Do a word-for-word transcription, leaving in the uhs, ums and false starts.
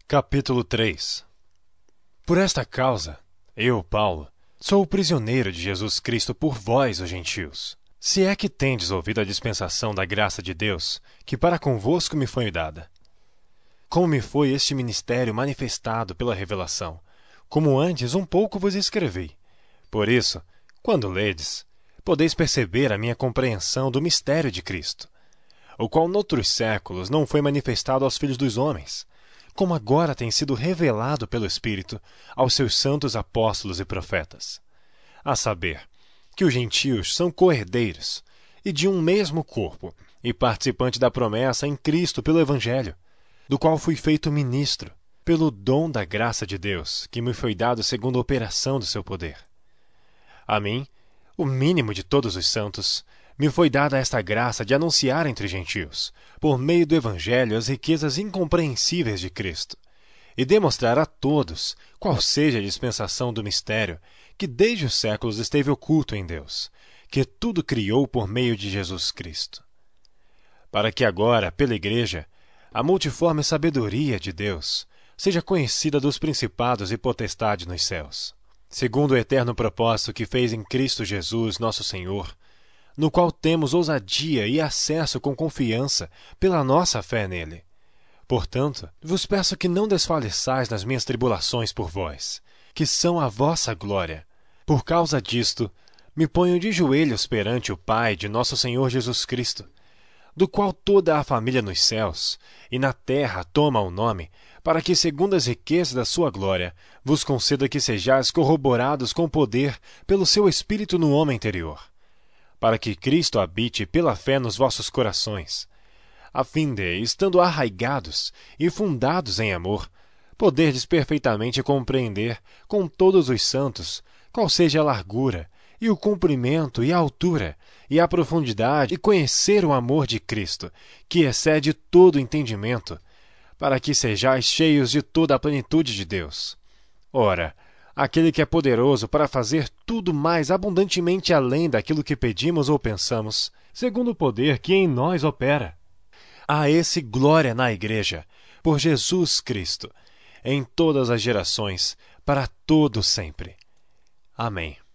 Capítulo três. Por esta causa, eu, Paulo, sou o prisioneiro de Jesus Cristo por vós, os gentios. Se é que tendes ouvido a dispensação da graça de Deus, que para convosco me foi dada. Como me foi este ministério manifestado pela revelação, como antes um pouco vos escrevi. Por isso, quando ledes, podeis perceber a minha compreensão do mistério de Cristo, o qual noutros séculos não foi manifestado aos filhos dos homens, como agora tem sido revelado pelo Espírito aos seus santos apóstolos e profetas. A saber, que os gentios são co-herdeiros, e de um mesmo corpo, e participantes da promessa em Cristo pelo Evangelho, do qual fui feito ministro, pelo dom da graça de Deus, que me foi dado segundo a operação do seu poder. A mim, o mínimo de todos os santos, me foi dada esta graça de anunciar entre gentios, por meio do Evangelho, as riquezas incompreensíveis de Cristo, e demonstrar a todos qual seja a dispensação do mistério que desde os séculos esteve oculto em Deus, que tudo criou por meio de Jesus Cristo. Para que agora, pela Igreja, a multiforme sabedoria de Deus seja conhecida dos principados e potestades nos céus, segundo o eterno propósito que fez em Cristo Jesus, nosso Senhor, no qual temos ousadia e acesso com confiança pela nossa fé nele. Portanto, vos peço que não desfaleçais nas minhas tribulações por vós, que são a vossa glória. Por causa disto, me ponho de joelhos perante o Pai de nosso Senhor Jesus Cristo, do qual toda a família nos céus e na terra toma o nome, para que, segundo as riquezas da sua glória, vos conceda que sejais corroborados com poder pelo seu Espírito no homem interior, para que Cristo habite pela fé nos vossos corações, a fim de, estando arraigados e fundados em amor, poderdes perfeitamente compreender com todos os santos qual seja a largura, e o comprimento, e a altura, e a profundidade, e conhecer o amor de Cristo, que excede todo entendimento, para que sejais cheios de toda a plenitude de Deus. Ora, aquele que é poderoso para fazer tudo mais abundantemente além daquilo que pedimos ou pensamos, segundo o poder que em nós opera. A esse glória na Igreja, por Jesus Cristo, em todas as gerações, para todo sempre. Amém.